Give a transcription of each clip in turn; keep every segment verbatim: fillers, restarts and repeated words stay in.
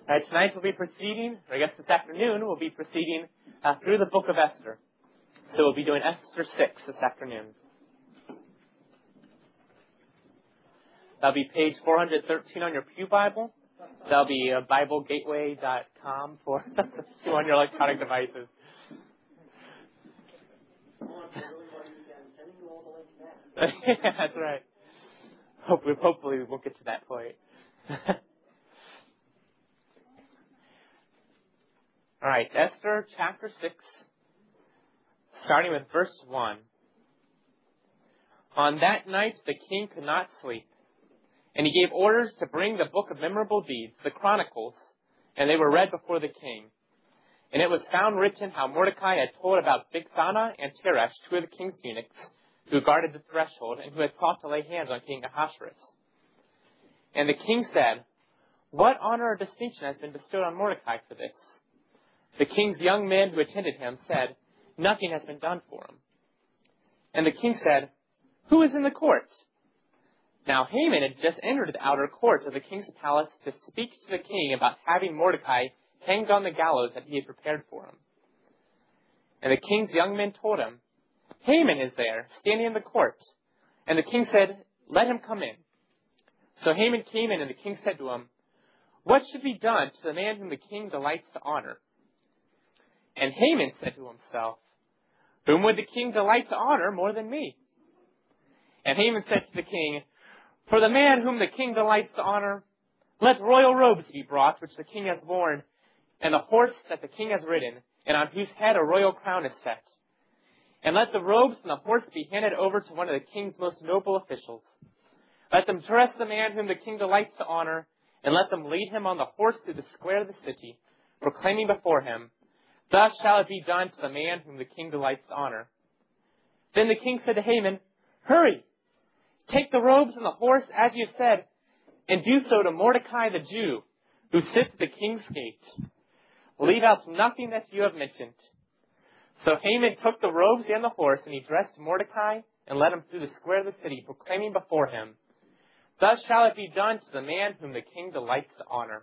All right, tonight we'll be proceeding, or I guess this afternoon we'll be proceeding uh, through the book of Esther. So we'll be doing Esther six this afternoon. That'll be page four hundred thirteen on your Pew Bible. That'll be uh, Bible Gateway dot com for you on your electronic devices. Yeah, that's right. Hopefully, hopefully we'll get to that point. All right, Esther chapter six, starting with verse one. On that night the king could not sleep, and he gave orders to bring the book of memorable deeds, the Chronicles, and they were read before the king. And it was found written how Mordecai had told about Bigthana and Teresh, two of the king's eunuchs, who guarded the threshold, and who had sought to lay hands on King Ahasuerus. And the king said, "What honor or distinction has been bestowed on Mordecai for this?" The king's young men who attended him said, "Nothing has been done for him." And the king said, "Who is in the court?" Now Haman had just entered the outer court of the king's palace to speak to the king about having Mordecai hanged on the gallows that he had prepared for him. And the king's young men told him, "Haman is there, standing in the court." And the king said, "Let him come in." So Haman came in, and the king said to him, "What should be done to the man whom the king delights to honor?" And Haman said to himself, "Whom would the king delight to honor more than me?" And Haman said to the king, "For the man whom the king delights to honor, let royal robes be brought, which the king has worn, and the horse that the king has ridden, and on whose head a royal crown is set. And let the robes and the horse be handed over to one of the king's most noble officials. Let them dress the man whom the king delights to honor, and let them lead him on the horse through the square of the city, proclaiming before him, 'Thus shall it be done to the man whom the king delights to honor.' Then the king said to Haman, 'Hurry, take the robes and the horse as you have said, and do so to Mordecai the Jew, who sits at the king's gate. Leave out nothing that you have mentioned.' So Haman took the robes and the horse, and he dressed Mordecai and led him through the square of the city, proclaiming before him, 'Thus shall it be done to the man whom the king delights to honor.'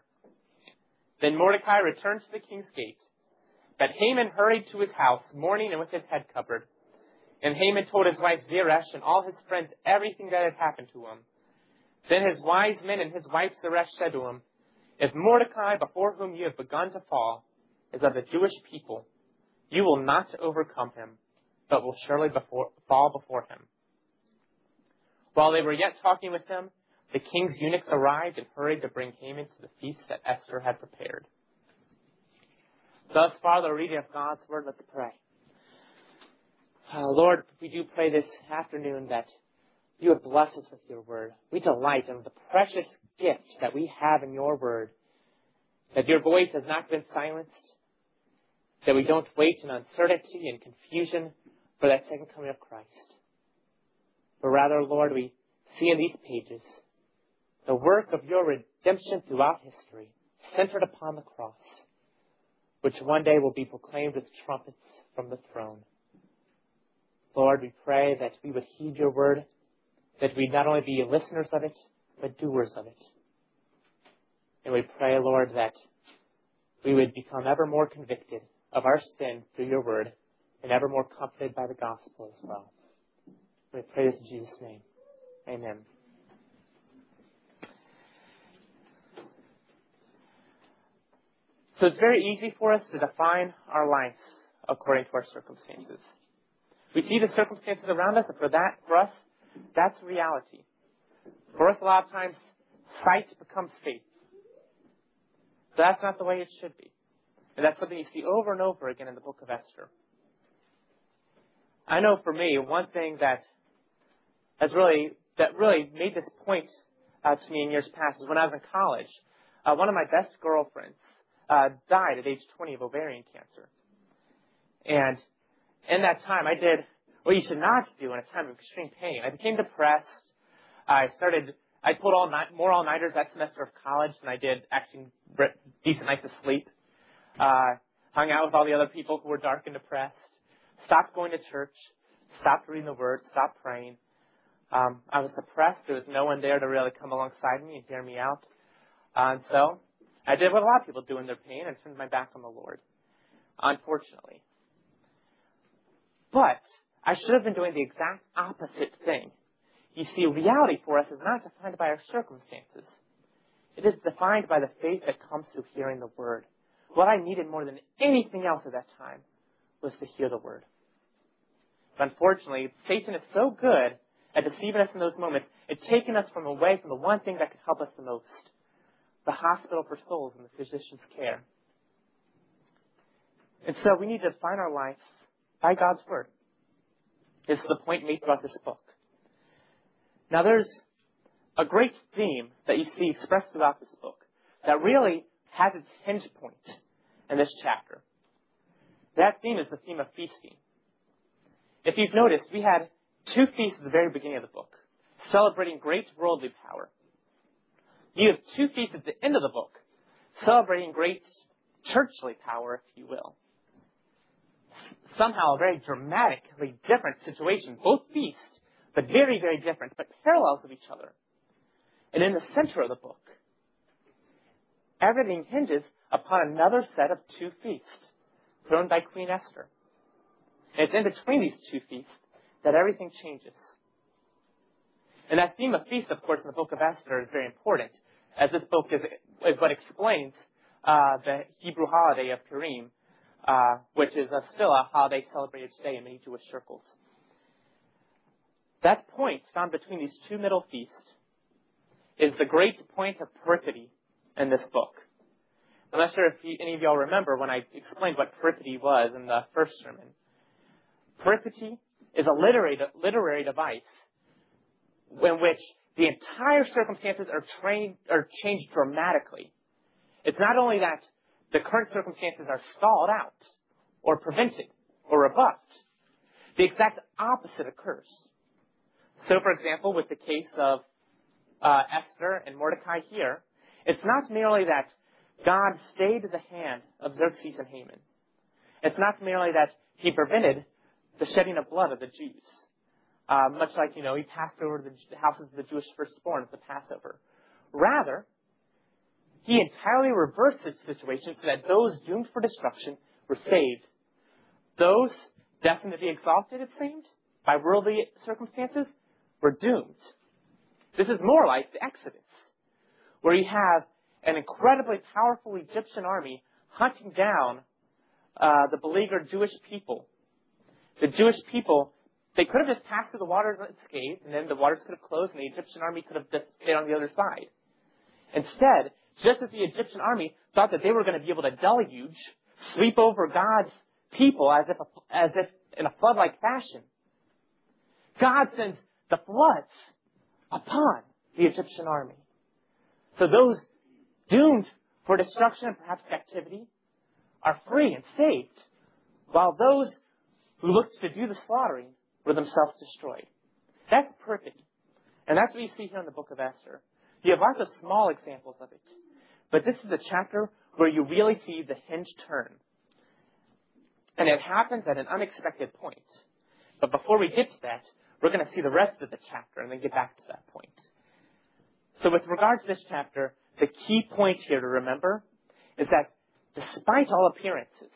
Then Mordecai returned to the king's gate. But Haman hurried to his house, mourning and with his head covered. And Haman told his wife Zeresh and all his friends everything that had happened to him. Then his wise men and his wife Zeresh said to him, 'If Mordecai, before whom you have begun to fall, is of the Jewish people, you will not overcome him, but will surely before, fall before him.' While they were yet talking with him, the king's eunuchs arrived and hurried to bring Haman to the feast that Esther had prepared." Thus far, the reading of God's word. Let's pray. Uh, Lord, we do pray this afternoon that you would bless us with your word. We delight in the precious gift that we have in your word, that your voice has not been silenced, that we don't wait in uncertainty and confusion for that second coming of Christ. But rather, Lord, we see in these pages the work of your redemption throughout history, centered upon the cross, which one day will be proclaimed with trumpets from the throne. Lord, we pray that we would heed your word, that we not only be listeners of it, but doers of it. And we pray, Lord, that we would become ever more convicted of our sin through your word, and ever more comforted by the gospel as well. We pray this in Jesus' name. Amen. So it's very easy for us to define our life according to our circumstances. We see the circumstances around us, and for that, for us, that's reality. For us, a lot of times, sight becomes faith. So that's not the way it should be. And that's something you see over and over again in the book of Esther. I know for me, one thing that has really, that really made this point uh, to me in years past is when I was in college, uh, one of my best girlfriends uh, died at age twenty of ovarian cancer. And in that time, I did what you should not do in a time of extreme pain. I became depressed. I started, I pulled all night, more all-nighters that semester of college than I did actually decent nights of sleep. Uh, hung out with all the other people who were dark and depressed. Stopped going to church. Stopped reading the Word. Stopped praying. Um, I was depressed. There was no one there to really come alongside me and hear me out. Uh, and so I did what a lot of people do in their pain and turned my back on the Lord, unfortunately. But I should have been doing the exact opposite thing. You see, reality for us is not defined by our circumstances. It is defined by the faith that comes through hearing the Word. What I needed more than anything else at that time was to hear the Word. But unfortunately, Satan is so good at deceiving us in those moments, it's taken us from away from the one thing that could help us the most, the hospital for souls and the physician's care. And so we need to define our lives by God's Word. This is the point made throughout this book. Now there's a great theme that you see expressed throughout this book that really has its hinge point in this chapter. That theme is the theme of feasting. If you've noticed, we had two feasts at the very beginning of the book, celebrating great worldly power. You have two feasts at the end of the book, celebrating great churchly power, if you will. Somehow a very dramatically different situation. Both feasts, but very, very different, but parallels of each other. And in the center of the book, everything hinges upon another set of two feasts thrown by Queen Esther. And it's in between these two feasts that everything changes. And that theme of feast, of course, in the book of Esther is very important, as this book is, is what explains uh, the Hebrew holiday of Purim, uh, which is a, still a holiday celebrated today in many Jewish circles. That point found between these two middle feasts is the great point of peripety in this book. I'm not sure if you, any of y'all remember when I explained what peripety was in the first sermon. Peripety is a literary, literary device in which the entire circumstances are, trained, are changed dramatically. It's not only that the current circumstances are stalled out or prevented or rebuffed. The exact opposite occurs. So, for example, with the case of uh, Esther and Mordecai here, it's not merely that God stayed the hand of Xerxes and Haman. It's not merely that he prevented the shedding of blood of the Jews. Uh, much like, you know, he passed over the houses of the Jewish firstborn at the Passover. Rather, he entirely reversed the situation so that those doomed for destruction were saved. Those destined to be exalted, it seemed, by worldly circumstances, were doomed. This is more like the Exodus, where you have an incredibly powerful Egyptian army hunting down uh, the beleaguered Jewish people. The Jewish people, they could have just passed through the waters unscathed, and then the waters could have closed, and the Egyptian army could have just stayed on the other side. Instead, just as the Egyptian army thought that they were going to be able to deluge, sweep over God's people as if, as if in a flood-like fashion, God sends the floods upon the Egyptian army. So those doomed for destruction and perhaps captivity are free and saved, while those who looked to do the slaughtering were themselves destroyed. That's perfect. And that's what you see here in the book of Esther. You have lots of small examples of it. But this is a chapter where you really see the hinge turn. And it happens at an unexpected point. But before we get to that, we're going to see the rest of the chapter and then get back to that point. So with regard to this chapter, the key point here to remember is that despite all appearances,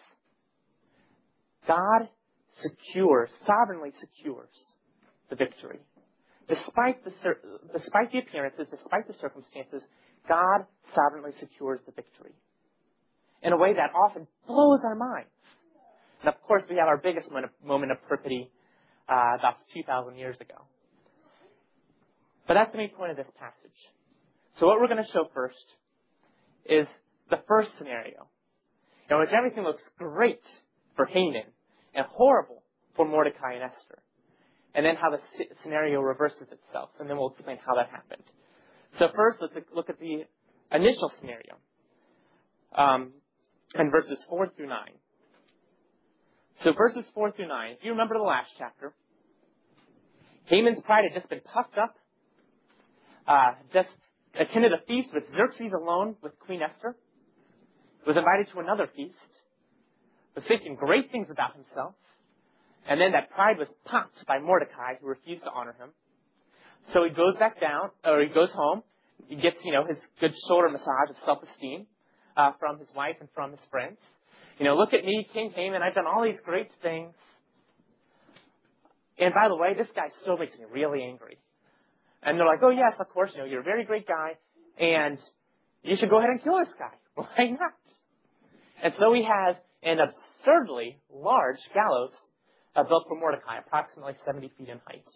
God secures, sovereignly secures the victory. Despite the, despite the appearances, despite the circumstances, God sovereignly secures the victory in a way that often blows our minds. And of course, we have our biggest moment of peripety uh, about two thousand years ago. But that's the main point of this passage. So what we're going to show first is the first scenario, in which everything looks great for Haman and horrible for Mordecai and Esther. And then how the scenario reverses itself. And then we'll explain how that happened. So first, let's look at the initial scenario. Um, in verses four through nine. So verses four through nine, if you remember the last chapter, Haman's pride had just been puffed up, uh, just attended a feast with Xerxes alone with Queen Esther, was invited to another feast, was thinking great things about himself, and then that pride was popped by Mordecai, who refused to honor him. So he goes back down, or he goes home, he gets, you know, his good shoulder massage of self-esteem, uh, from his wife and from his friends. You know, look at me, King Haman. I've done all these great things. And by the way, this guy still makes me really angry. And they're like, oh, yes, of course, you know, you're a very great guy, and you should go ahead and kill this guy. Why not? And so he has an absurdly large gallows uh, built for Mordecai, approximately seventy feet in height.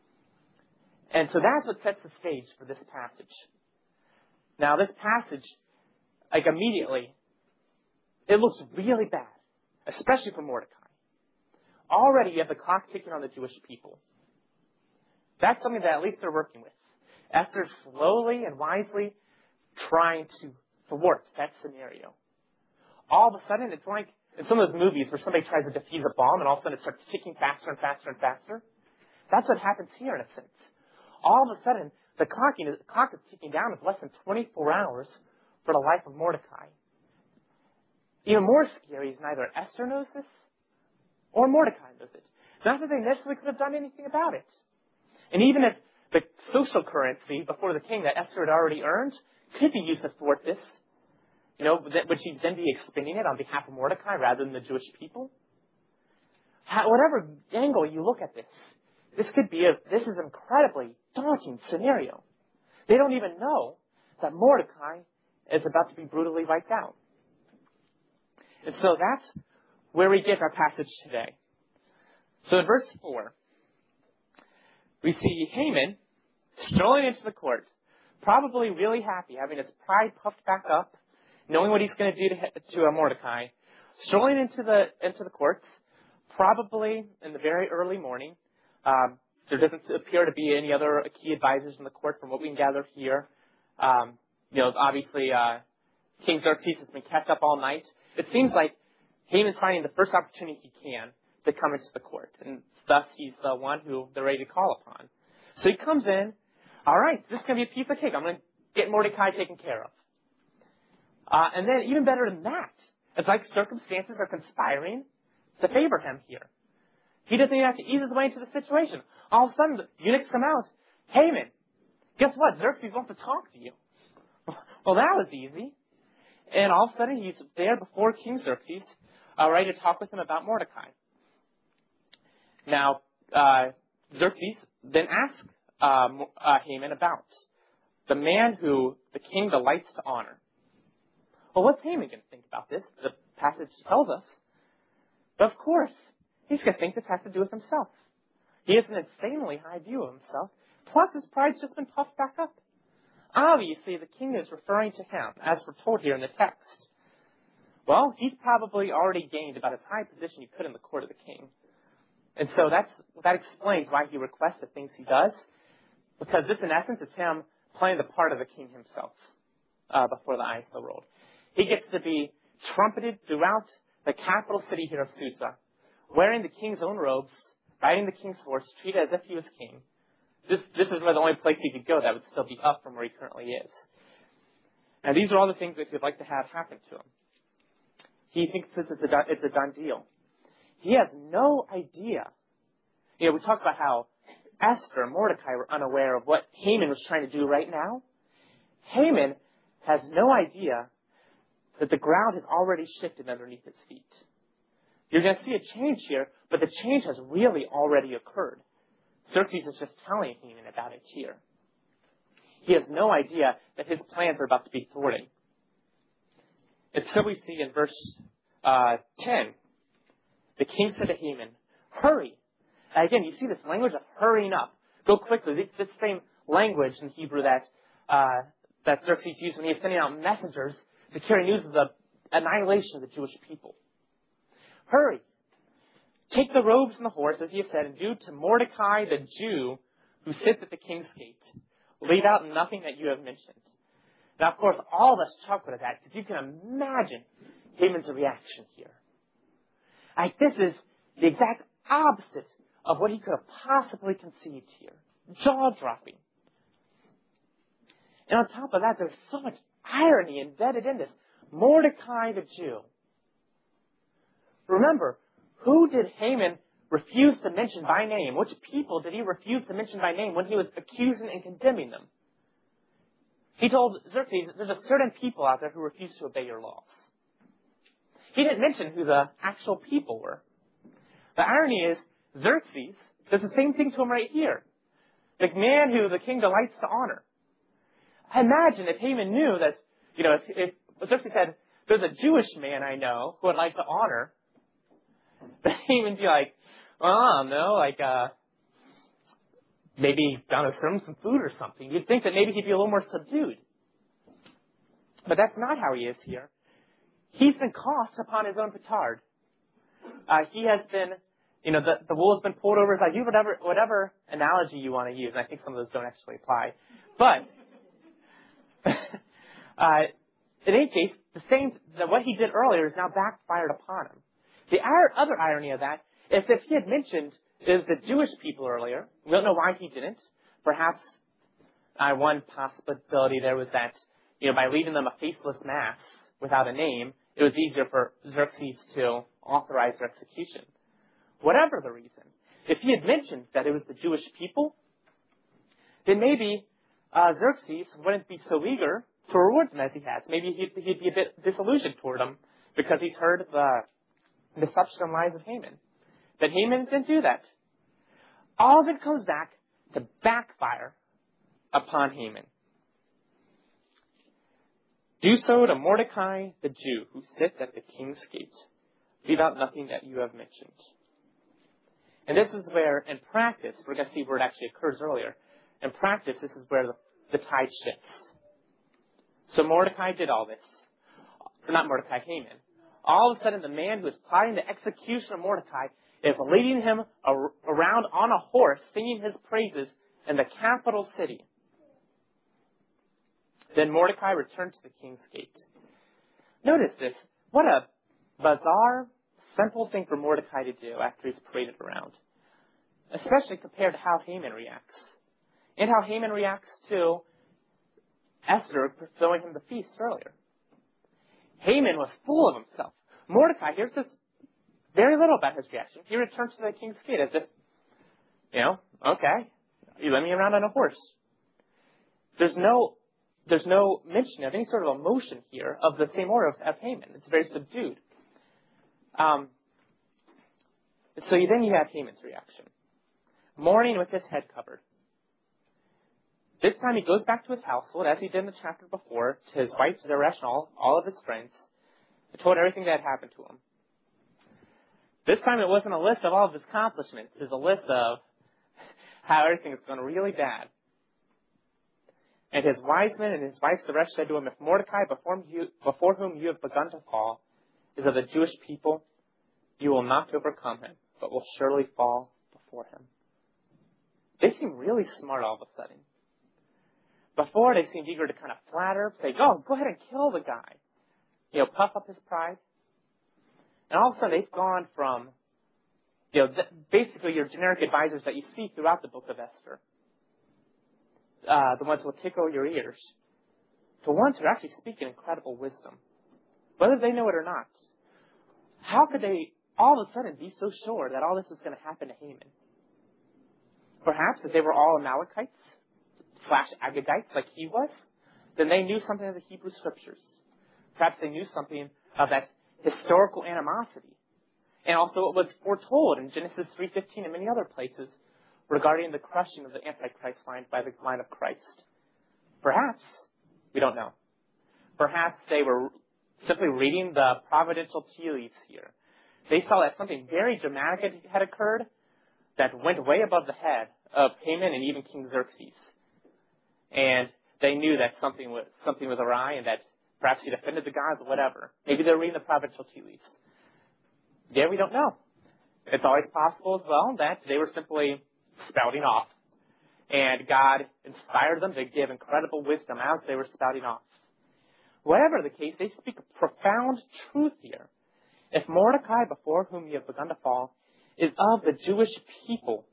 And so that's what sets the stage for this passage. Now, this passage, like immediately, it looks really bad, especially for Mordecai. Already you have the clock ticking on the Jewish people. That's something that at least they're working with. Esther's slowly and wisely trying to thwart that scenario. All of a sudden, it's like in some of those movies where somebody tries to defuse a bomb and all of a sudden it starts ticking faster and faster and faster. That's what happens here in a sense. All of a sudden, the clock, the clock is ticking down with less than twenty-four hours for the life of Mordecai. Even more scary is neither Esther knows this or Mordecai knows it. Not that they necessarily could have done anything about it. And even if the social currency before the king that Esther had already earned could be used to thwart this, you know, would she then be expending it on behalf of Mordecai rather than the Jewish people? How, whatever angle you look at this, this could be a, this is an incredibly daunting scenario. They don't even know that Mordecai is about to be brutally wiped out. And so that's where we get our passage today. So in verse four, we see Haman strolling into the court, probably really happy, having his pride puffed back up, knowing what he's going to do to, to uh, Mordecai, strolling into the into the courts, probably in the very early morning. Um, there doesn't appear to be any other key advisors in the court from what we can gather here. Um, you know, obviously, uh, King Xerxes has been kept up all night. It seems like Haman's finding the first opportunity he can to come into the court, and thus he's the one who they're ready to call upon. So he comes in. All right, this is going to be a piece of cake. I'm going to get Mordecai taken care of. Uh, and then even better than that, it's like circumstances are conspiring to favor him here. He doesn't even have to ease his way into the situation. All of a sudden, the eunuchs come out. Haman, guess what? Xerxes wants to talk to you. Well, that was easy. And all of a sudden, he's there before King Xerxes, uh, ready to talk with him about Mordecai. Now, uh, Xerxes then asks uh, uh, Haman about the man who the king delights to honor. Well, what's Haman going to think about this? The passage tells us. But of course, he's going to think this has to do with himself. He has an insanely high view of himself. Plus, his pride's just been puffed back up. Obviously, the king is referring to him, as we're told here in the text. Well, he's probably already gained about as high a position he could in the court of the king. And so that's, that explains why he requests the things he does. Because this, in essence, is him playing the part of the king himself uh, before the eyes of the world. He gets to be trumpeted throughout the capital city here of Susa, wearing the king's own robes, riding the king's horse, treated as if he was king. This, this is where the only place he could go that would still be up from where he currently is. And these are all the things that he'd like to have happen to him. He thinks this is a, it's a done deal. He has no idea. You know, we talk about how Esther and Mordecai were unaware of what Haman was trying to do right now. Haman has no idea that the ground has already shifted underneath his feet. You're going to see a change here, but the change has really already occurred. Xerxes is just telling Haman about it here. He has no idea that his plans are about to be thwarted. And so we see in verse uh, ten, the king said to Haman, hurry. And again, you see this language of hurrying up. Go quickly. This, this same language in Hebrew that, uh, that Xerxes used when he was sending out messengers to carry news of the annihilation of the Jewish people. Hurry. Take the robes and the horse, as you have said, and do to Mordecai the Jew who sits at the king's gate. Leave out nothing that you have mentioned. Now, of course, all of us chuckle at that because you can imagine Haman's reaction here. Like, this is the exact opposite of what he could have possibly conceived here. Jaw-dropping. And on top of that, there's so much irony embedded in this. Mordecai the Jew. Remember, who did Haman refuse to mention by name? Which people did he refuse to mention by name when he was accusing and condemning them? He told Xerxes, there's a certain people out there who refuse to obey your laws. He didn't mention who the actual people were. The irony is, Xerxes does the same thing to him right here. The man who the king delights to honor. Imagine if Haman knew that, you know, if, if Xerxes said, there's a Jewish man I know who I'd like to honor, then Haman would be like, well, I don't know, like, uh, maybe gonna serve him some food or something. You'd think that maybe he'd be a little more subdued. But that's not how he is here. He's been caught upon his own petard. Uh, he has been, you know, the, the wool has been pulled over his eyes. You whatever whatever analogy you want to use. And I think some of those don't actually apply. But uh, in any case, the same the, what he did earlier is now backfired upon him. The other irony of that is if he had mentioned is the Jewish people earlier. We don't know why he didn't. Perhaps uh, one possibility there was that, you know, by leaving them a faceless mass without a name, it was easier for Xerxes to authorize their execution. Whatever the reason, if he had mentioned that it was the Jewish people, then maybe uh, Xerxes wouldn't be so eager to reward them as he has. Maybe he'd, he'd be a bit disillusioned toward them because he's heard the deception and lies of Haman. But Haman didn't do that. All of it comes back to backfire upon Haman. Do so to Mordecai the Jew, who sits at the king's gate. Leave out nothing that you have mentioned. And this is where, in practice, we're going to see where it actually occurs earlier. In practice, this is where the, the tide shifts. So Mordecai did all this. Or not Mordecai, Haman. All of a sudden, the man who is plotting the execution of Mordecai is leading him around on a horse, singing his praises in the capital city. Then Mordecai returned to the king's gate. Notice this. What a bizarre, simple thing for Mordecai to do after he's paraded around. Especially compared to how Haman reacts. And how Haman reacts to Esther throwing him the feast earlier. Haman was full of himself. Mordecai, here's this very little about his reaction. He returns to the king's gate as if, you know, okay, you led me around on a horse. There's no, there's no mention of any sort of emotion here of the same order of, of Haman. It's very subdued. Um, so you, then you have Haman's reaction. Mourning with his head covered. This time he goes back to his household, as he did in the chapter before, to his wife Zeresh and all, all of his friends, and told everything that had happened to him. This time it wasn't a list of all of his accomplishments. It was a list of how everything is going really bad. And his wise men and his wife Zeresh said to him, if Mordecai, before, you, before whom you have begun to fall, is of the Jewish people, you will not overcome him, but will surely fall before him. They seem really smart all of a sudden. Before, they seemed eager to kind of flatter, say, oh, go ahead and kill the guy. You know, puff up his pride. And all of a sudden, they've gone from, you know, th- basically your generic advisors that you see throughout the book of Esther, uh, the ones who will tickle your ears, to ones who actually speak in incredible wisdom, whether they know it or not. How could they all of a sudden be so sure that all this was going to happen to Haman? Perhaps if they were all Amalekites slash Agagites like he was, then they knew something of the Hebrew Scriptures. Perhaps they knew something of that historical animosity. And also it was foretold in Genesis three fifteen and many other places regarding the crushing of the Antichrist line by the line of Christ. Perhaps, we don't know. Perhaps they were simply reading the providential tea leaves here. They saw that something very dramatic had occurred that went way above the head of Haman and even King Xerxes. And they knew that something was, something was awry and that perhaps he'd offended the gods or whatever. Maybe they're reading the providential tea leaves. Yeah, we don't know. It's always possible as well that they were simply spouting off. And God inspired them to give incredible wisdom as they were spouting off. Whatever the case, they speak a profound truth here. If Mordecai, before whom you have begun to fall, is of the Jewish people,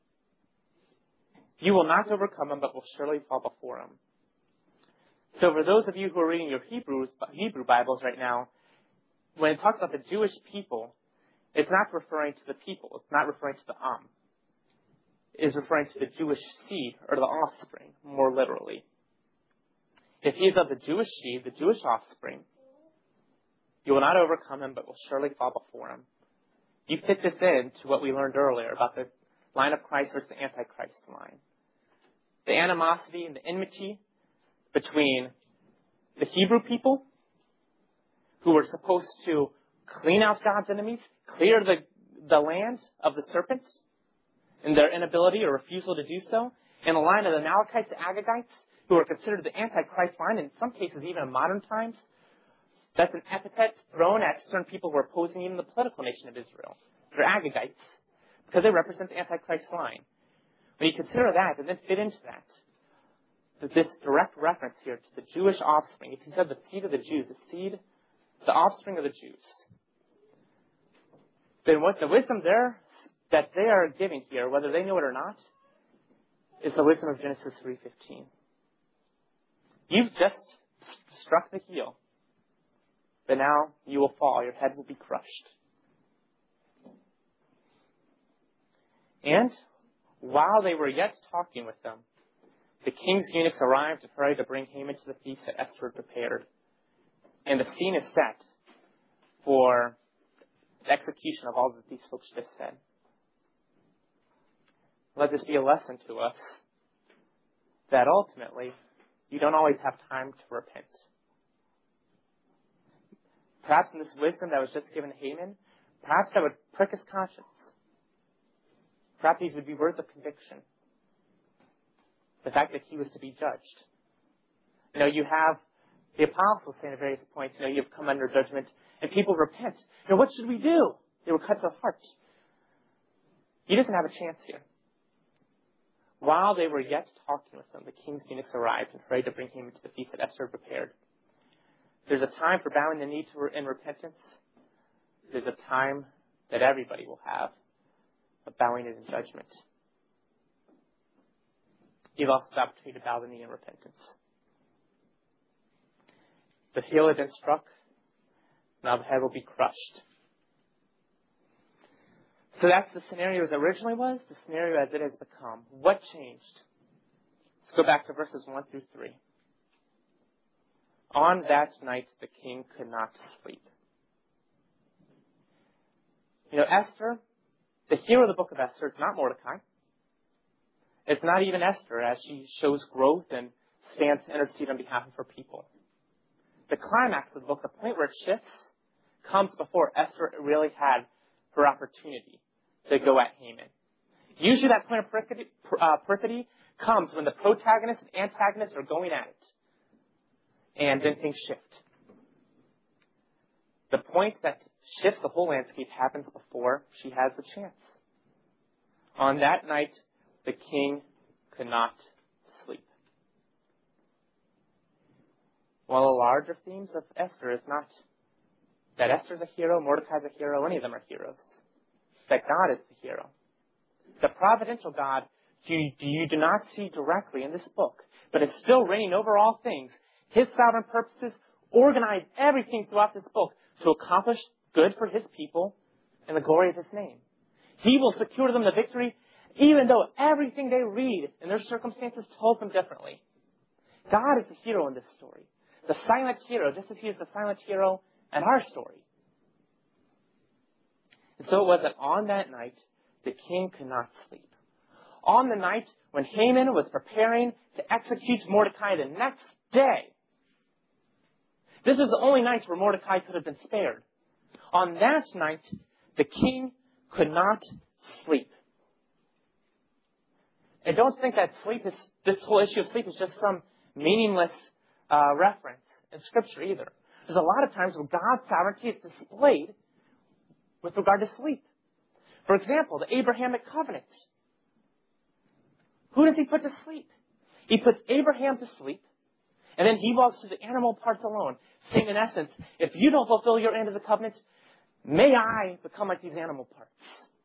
you will not overcome him, but will surely fall before him. So for those of you who are reading your Hebrews, Hebrew Bibles right now, when it talks about the Jewish people, it's not referring to the people. It's not referring to the Am. It is referring to the Jewish seed, or the offspring, more literally. If he is of the Jewish seed, the Jewish offspring, you will not overcome him, but will surely fall before him. You fit this in to what we learned earlier about the line of Christ versus the Antichrist line. The animosity and the enmity between the Hebrew people, who were supposed to clean out God's enemies, clear the, the land of the serpent, and their inability or refusal to do so, and the line of the Amalekites, the Agagites, who are considered the Antichrist line, in some cases even in modern times. That's an epithet thrown at certain people who are opposing even the political nation of Israel. They're Agagites, because they represent the Antichrist line. When you consider that and then fit into that, that this direct reference here to the Jewish offspring, if he said the seed of the Jews, the seed, the offspring of the Jews, then what the wisdom there that they are giving here, whether they know it or not, is the wisdom of Genesis three fifteen. You've just struck the heel, but now you will fall. Your head will be crushed. And while they were yet talking with them, the king's eunuchs arrived and hurried to bring Haman to the feast that Esther had prepared. And the scene is set for the execution of all that these folks just said. Let this be a lesson to us that ultimately you don't always have time to repent. Perhaps in this wisdom that was just given to Haman, perhaps that would prick his conscience. Perhaps these would be words of conviction. The fact that he was to be judged. You know, you have the apostles saying at various points, you know, you've come under judgment, and people repent. You know, what should we do? They were cut to the heart. He doesn't have a chance here. While they were yet talking with them, the king's eunuchs arrived and hurried to bring him to the feast that Esther had prepared. There's a time for bowing the knee to in repentance. There's a time that everybody will have of bowing it in judgment. You've also the opportunity to bow the knee in repentance. The heel had been struck. Now the head will be crushed. So that's the scenario as it originally was, the scenario as it has become. What changed? Let's go back to verses one through three. On that night, the king could not sleep. You know, Esther, the hero of the book of Esther, it's not Mordecai. It's not even Esther, as she shows growth and stands to intercede on behalf of her people. The climax of the book, the point where it shifts, comes before Esther really had her opportunity to go at Haman. Usually that point of perfidy, uh, perfidy comes when the protagonist and antagonist are going at it. And then things shift. The point that shifts the whole landscape happens before she has the chance. On that night, the king could not sleep. One of the larger themes of Esther is not that Esther's a hero, Mordecai's a hero, any of them are heroes. That God is the hero. The providential God you, you do not see directly in this book, but is still reigning over all things. His sovereign purposes organize everything throughout this book to accomplish good for his people and the glory of his name. He will secure them the victory, even though everything they read in their circumstances tells them differently. God is the hero in this story. The silent hero, just as he is the silent hero in our story. And so it was that on that night, the king could not sleep. On the night when Haman was preparing to execute Mordecai the next day, this was the only night where Mordecai could have been spared. On that night, the king could not sleep. And don't think that sleep is, this whole issue of sleep is just some meaningless uh, reference in Scripture either. There's a lot of times where God's sovereignty is displayed with regard to sleep. For example, the Abrahamic covenant. Who does he put to sleep? He puts Abraham to sleep, and then he walks through the animal parts alone, saying in essence, if you don't fulfill your end of the covenant, may I become like these animal parts.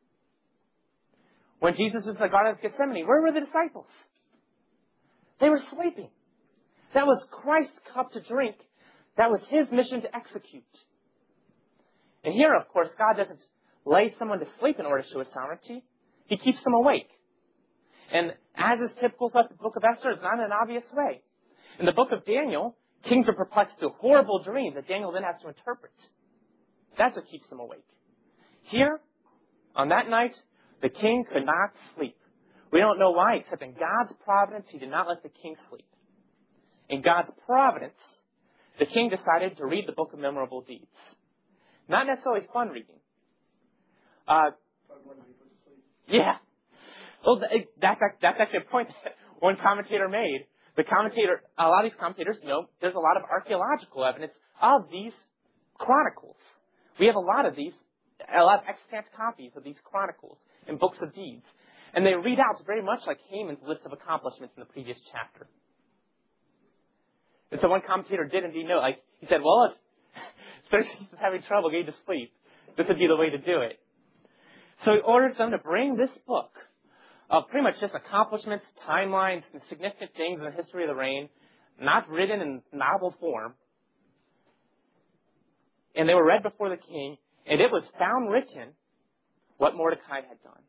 When Jesus was in the Garden of Gethsemane, where were the disciples? They were sleeping. That was Christ's cup to drink. That was his mission to execute. And here, of course, God doesn't lay someone to sleep in order to show his sovereignty. He keeps them awake. And as is typical throughout the book of Esther, it's not in an obvious way. In the book of Daniel, kings are perplexed through horrible dreams that Daniel then has to interpret. That's what keeps them awake. Here, on that night, the king could not sleep. We don't know why, except in God's providence, he did not let the king sleep. In God's providence, the king decided to read the Book of Memorable Deeds. Not necessarily fun reading. Uh, yeah. Well, that's, that's actually a point that one commentator made. The commentator, a lot of these commentators know there's a lot of archaeological evidence of these chronicles. We have a lot of these, a lot of extant copies of these chronicles in books of deeds. And they read out very much like Haman's list of accomplishments in the previous chapter. And so one commentator did indeed know, like, he said, well, if Xerxes is having trouble getting to sleep, this would be the way to do it. So he orders them to bring this book of pretty much just accomplishments, timelines, and significant things in the history of the reign, not written in novel form. And they were read before the king, and it was found written what Mordecai had done.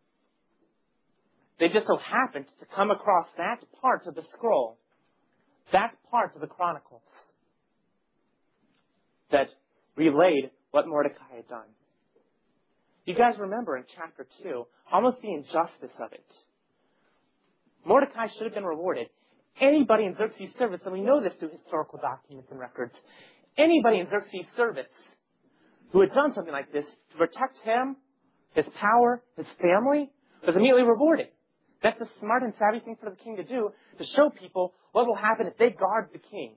They just so happened to come across that part of the scroll, that part of the Chronicles, that relayed what Mordecai had done. You guys remember in chapter two, almost the injustice of it. Mordecai should have been rewarded. Anybody in Xerxes' service, and we know this through historical documents and records, anybody in Xerxes' service who had done something like this to protect him, his power, his family, was immediately rewarded. That's a smart and savvy thing for the king to do, to show people what will happen if they guard the king.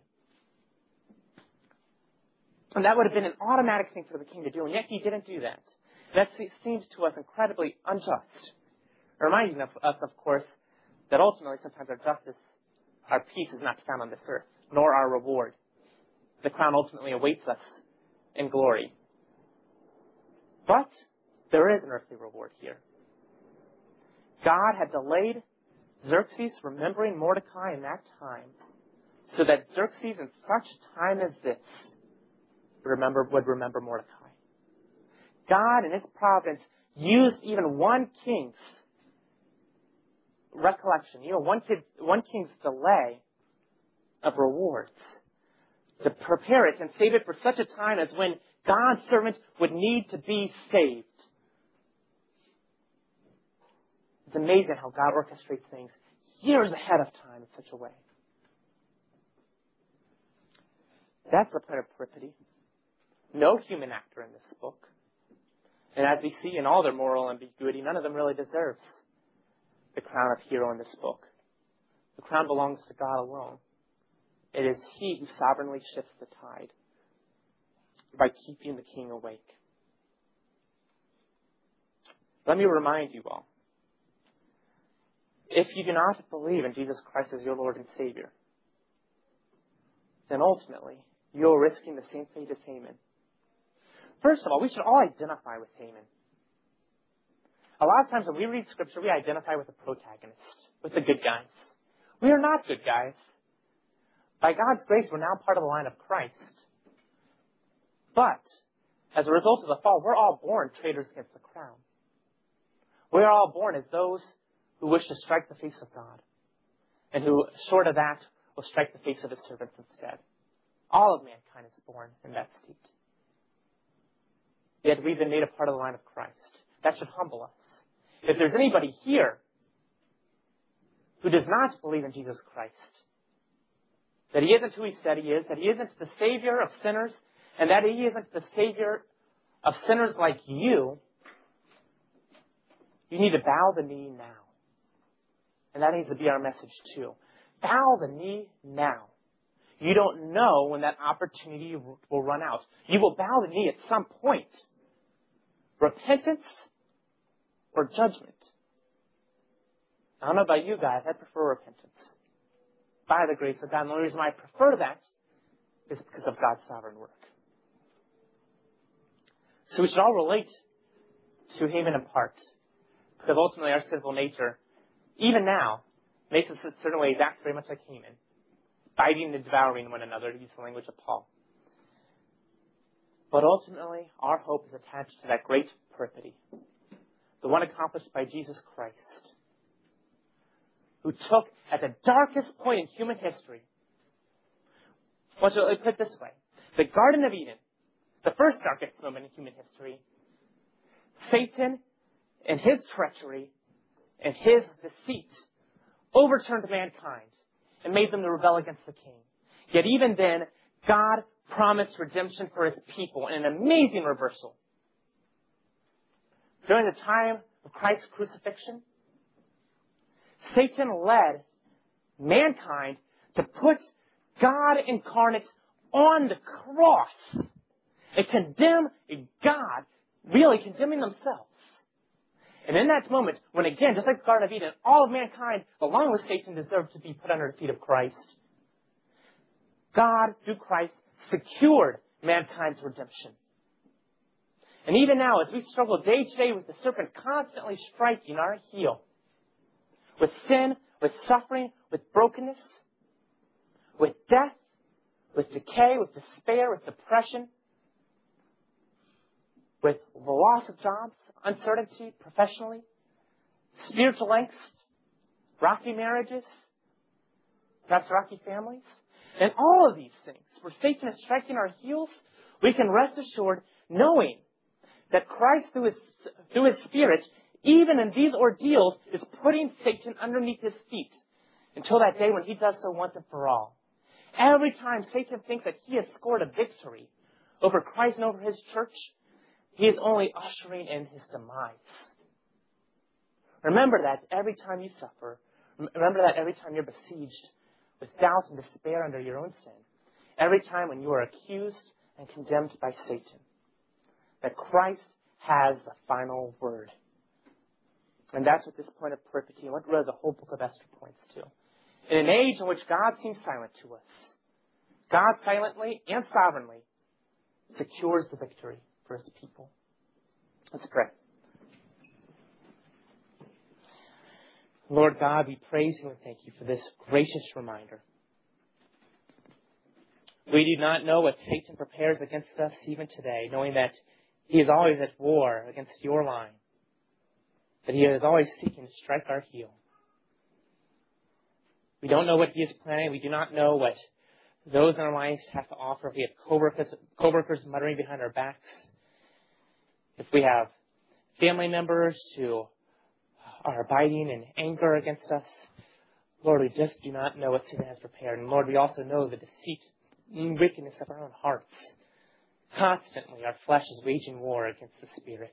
And that would have been an automatic thing for the king to do, and yet he didn't do that. That seems to us incredibly unjust. Reminding us, of course, that ultimately sometimes our justice, our peace is not found on this earth, nor our reward. The crown ultimately awaits us in glory. But there is an earthly reward here. God had delayed Xerxes remembering Mordecai in that time, so that Xerxes in such time as this would remember, would remember Mordecai. God, in his providence, used even one king's recollection, you know, one, kid, one king's delay of rewards to prepare it and save it for such a time as when God's servant would need to be saved. It's amazing how God orchestrates things years ahead of time in such a way. That's the point of perfidy. No human actor in this book. And as we see in all their moral ambiguity, none of them really deserves the crown of hero in this book. The crown belongs to God alone. It is he who sovereignly shifts the tide by keeping the king awake. Let me remind you all, if you do not believe in Jesus Christ as your Lord and Savior, then ultimately you're risking the same fate as Haman. First of all, we should all identify with Haman. A lot of times when we read Scripture, we identify with the protagonist, with the good guys. We are not good guys. By God's grace, we're now part of the line of Christ. But, as a result of the fall, we're all born traitors against the crown. We are all born as those who wish to strike the face of God, and who, short of that, will strike the face of his servants instead. All of mankind is born in that state. Yet we've been made a part of the line of Christ. That should humble us. If there's anybody here who does not believe in Jesus Christ, that he isn't who he said he is, that he isn't the Savior of sinners, and that he isn't the Savior of sinners like you, you need to bow the knee now. And that needs to be our message too. Bow the knee now. You don't know when that opportunity will run out. You will bow the knee at some point. Repentance or judgment. I don't know about you guys. I prefer repentance. By the grace of God. And the only reason why I prefer that is because of God's sovereign work. So we should all relate to Haman in part. Because ultimately our sinful nature, even now, makes us in certain ways act very much like Haman. Biting and devouring one another, to use the language of Paul. But ultimately, our hope is attached to that great perfidy, the one accomplished by Jesus Christ, who took, at the darkest point in human history, Well, so let me put it this way. The Garden of Eden, the first darkest moment in human history, Satan and his treachery and his deceit overturned mankind and made them to rebel against the king. Yet even then, God promised redemption for his people in an amazing reversal. During the time of Christ's crucifixion, Satan led mankind to put God incarnate on the cross and condemn God, really condemning themselves. And in that moment, when again, just like the Garden of Eden, all of mankind, along with Satan, deserved to be put under the feet of Christ, God, through Christ, secured mankind's redemption. And even now, as we struggle day to day with the serpent constantly striking our heel, with sin, with suffering, with brokenness, with death, with decay, with despair, with depression, with the loss of jobs, uncertainty professionally, spiritual angst, rocky marriages, perhaps rocky families, and all of these things, where Satan is striking our heels, we can rest assured knowing that Christ, through his, through his Spirit, even in these ordeals, is putting Satan underneath his feet until that day when he does so once and for all. Every time Satan thinks that he has scored a victory over Christ and over his church, he is only ushering in his demise. Remember that every time you suffer. Remember that every time you're besieged with doubt and despair under your own sin. Every time when you are accused and condemned by Satan. That Christ has the final word. And that's what this point of perpetuity, and what really the whole book of Esther points to. In an age in which God seems silent to us, God silently and sovereignly secures the victory for his people. Let's pray. Lord God, we praise you and thank you for this gracious reminder. We do not know what Satan prepares against us even today, knowing that he is always at war against your line, that he is always seeking to strike our heel. We don't know what he is planning. We do not know what those in our lives have to offer. If we have coworkers, coworkers muttering behind our backs, if we have family members who are abiding in anger against us, Lord, we just do not know what Satan has prepared. And Lord, we also know the deceit and wickedness of our own hearts. Constantly, our flesh is waging war against the Spirit.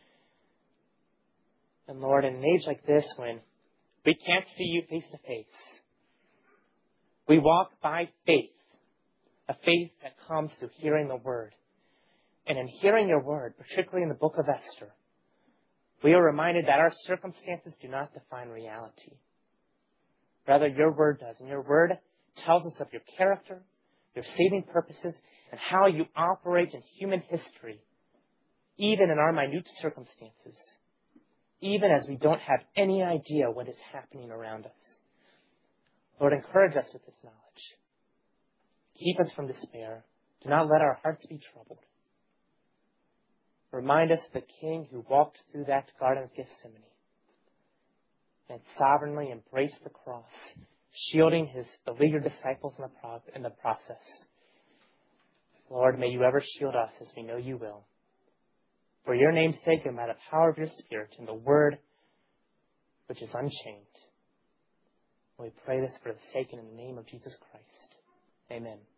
And Lord, in an age like this, when we can't see you face to face, we walk by faith, a faith that comes through hearing the Word. And in hearing your Word, particularly in the book of Esther, we are reminded that our circumstances do not define reality. Rather, your Word does. And your Word tells us of your character, your saving purposes, and how you operate in human history, even in our minute circumstances, even as we don't have any idea what is happening around us. Lord, encourage us with this knowledge. Keep us from despair. Do not let our hearts be troubled. Remind us of the King who walked through that Garden of Gethsemane and sovereignly embraced the cross, shielding his beleaguered disciples in the, pro- in the process. Lord, may you ever shield us as we know you will. For your name's sake and by the power of your Spirit and the Word which is unchained. We pray this for the sake and in the name of Jesus Christ. Amen.